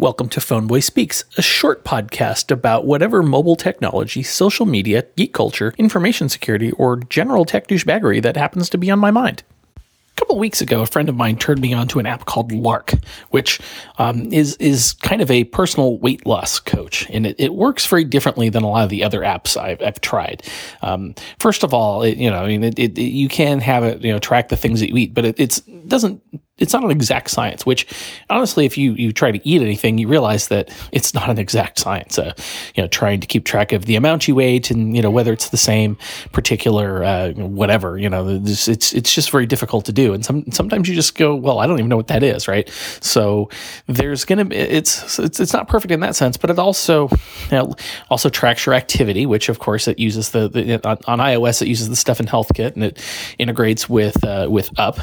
Welcome to Phoneboy Speaks, a short podcast about whatever mobile technology, social media, geek culture, information security, or general tech douchebaggery that happens to be on my mind. A couple of weeks ago, a friend of mine turned me on to an app called Lark, which is kind of a personal weight loss coach, and it works very differently than a lot of the other apps I've tried. First of all, you can have it track the things that you eat, but it's not an exact science, which honestly, if you try to eat anything, you realize that it's not an exact science. Trying to keep track of the amount you ate and, whether it's the same particular, whatever, it's just very difficult to do. And sometimes you just go, well, I don't even know what that is. Right. So there's going to be, it's not perfect in that sense, but it also tracks your activity, which of course it uses on iOS, it uses the stuff in HealthKit, and it integrates with Up,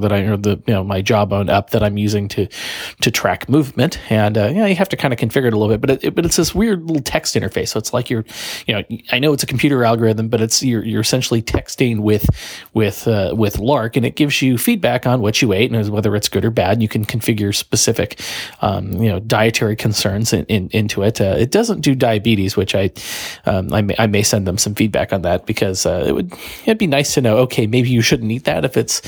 my Jawbone app that I'm using to track movement. And, you have to kind of configure it a little bit, but it's this weird little text interface. So it's like I know it's a computer algorithm, but you're essentially texting with Lark, and it gives you feedback on what you ate and whether it's good or bad. You can configure specific, dietary concerns into it. It doesn't do diabetes, which I may send them some feedback on that, because it'd be nice to know, okay, maybe you shouldn't eat that if it's,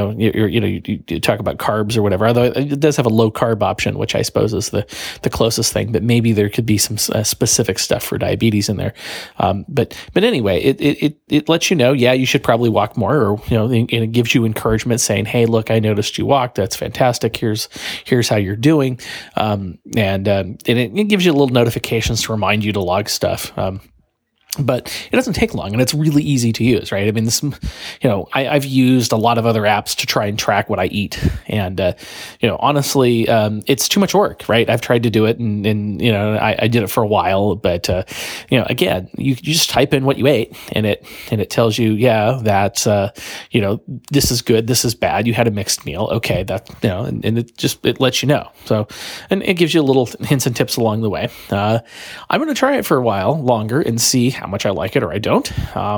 you talk about carbs or whatever, although it does have a low carb option, which I suppose is the closest thing, but maybe there could be some specific stuff for diabetes in there. But anyway, it lets you know, you should probably walk more, or, and it gives you encouragement saying, hey, look, I noticed you walked. That's fantastic. Here's how you're doing. And it gives you little notifications to remind you to log stuff. But it doesn't take long, and it's really easy to use, right? I mean, I've used a lot of other apps to try and track what I eat, and honestly, it's too much work, right? I've tried to do it, and I did it for a while, but again, you just type in what you ate, and it tells you, that this is good, this is bad. You had a mixed meal, okay? That and it lets you know. So, and it gives you little hints and tips along the way. I'm going to try it for a while longer and see how much I like it or I don't.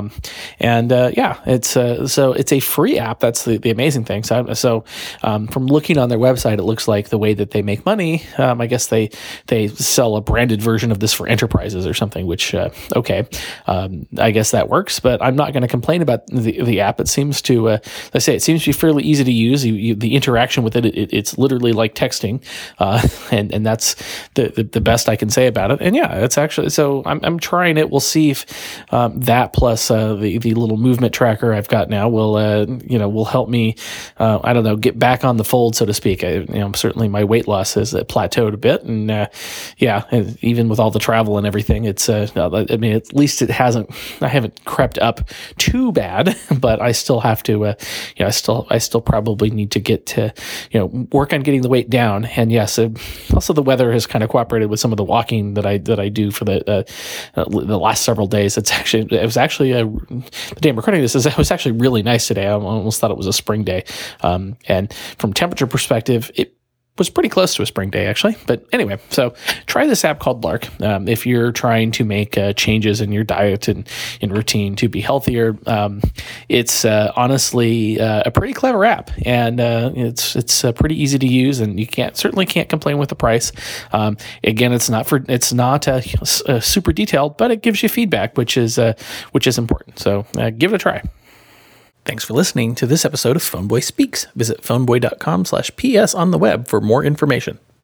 It's a free app. That's the amazing thing. So from looking on their website, it looks like the way that they make money, I guess they sell a branded version of this for enterprises or something, which, I guess that works, but I'm not going to complain about the app. It seems to, it seems to be fairly easy to use. The interaction with it's literally like texting. And that's the best I can say about it. And it's actually, so I'm trying it. We'll see if that plus the little movement tracker I've got now will help me get back on the fold, so to speak. Certainly my weight loss has plateaued a bit, and and even with all the travel and everything, it's at least I haven't crept up too bad, but I still have to I still probably need to get to work on getting the weight down. And yes, also the weather has kind of cooperated with some of the walking that I do for the last several days. It was actually the day I'm recording this, it was actually really nice today. I almost thought it was a spring day. And from temperature perspective, it was pretty close to a spring day, actually. But anyway, so try this app called Lark if you're trying to make changes in your diet and in routine to be healthier. It's honestly a pretty clever app, and it's pretty easy to use, and you certainly can't complain with the price. Again, it's not super detailed, but it gives you feedback, which is important. So give it a try. Thanks for listening to this episode of Phoneboy Speaks. Visit phoneboy.com/PS on the web for more information.